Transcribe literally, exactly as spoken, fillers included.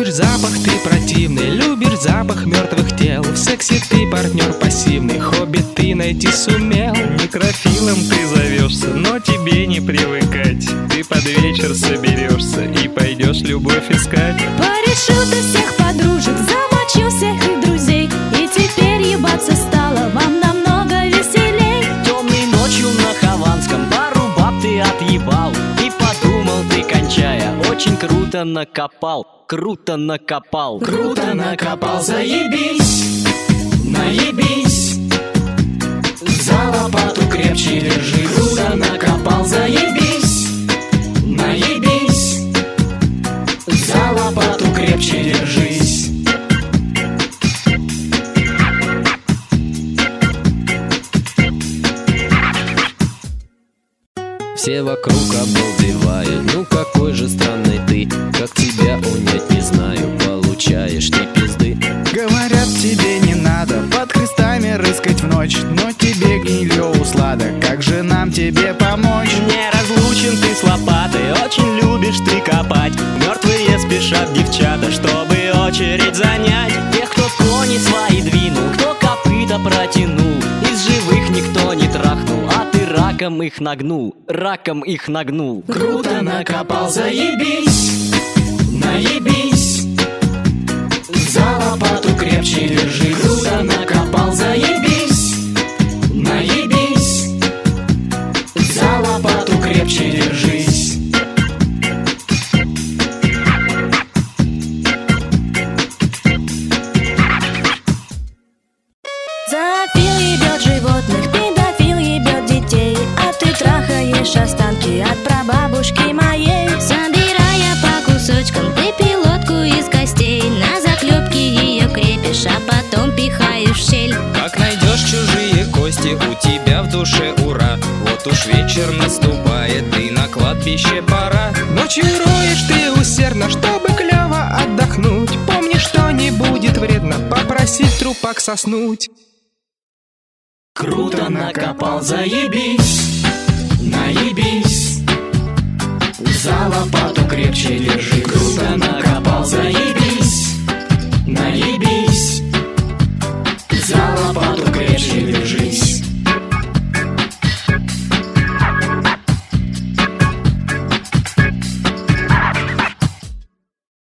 Любишь запах ты противный, любишь запах мертвых тел. В сексе ты партнер пассивный, хобби ты найти сумел. Некрофилом ты зовешься, но тебе не привыкать. Ты под вечер соберешься и пойдешь любовь искать. Порешил ты всех подружек, замочил всех их друзей, и теперь ебаться стало вам намного веселей. Темной ночью на Хованском пару баб ты отъебал, и подумал ты, кончая, очень круто накопал. Круто накопал. Круто накопал, заебись, наебись. За лопату крепче держи. Круто накопал, заебись, наебись. За лопату крепче держись. Все вокруг обалдевают, ну какой же странный ты. Как тебя унять не знаю, получаешь ты пизды. Говорят, тебе не надо под крестами рыскать в ночь, но тебе гнилье услада, как же нам тебе помочь? Не разлучен ты с лопатой, очень любишь ты копать. Мертвые спешат девчата, чтобы очередь занять. Тех, кто кони свои двинул, кто копыта протянул, из живых никто не трахнул, а ты раком их нагнул, раком их нагнул. Круто накопал, заебись, наебись. За лопату крепче держи. Круто накопал, заебись, наебись. За лопату крепче держись. Зоофил ебет животных, педофил ебет детей, а ты трахаешь останки от прабабушки моей. Собирая по кусочкам ты пилотку из костей, на заклепке ее крепишь, а потом пихаешь в щель. Как найдешь чужие кости, у тебя в душе ура. Вот уж вечер наступает, и на кладбище пора. Ночью роешь ты усердно, чтобы клево отдохнуть. Помни, что не будет вредно попросить трупак соснуть. Круто накопал, заебись, наебись. За лопату крепче держи. Круто накопал, заебись, наебись.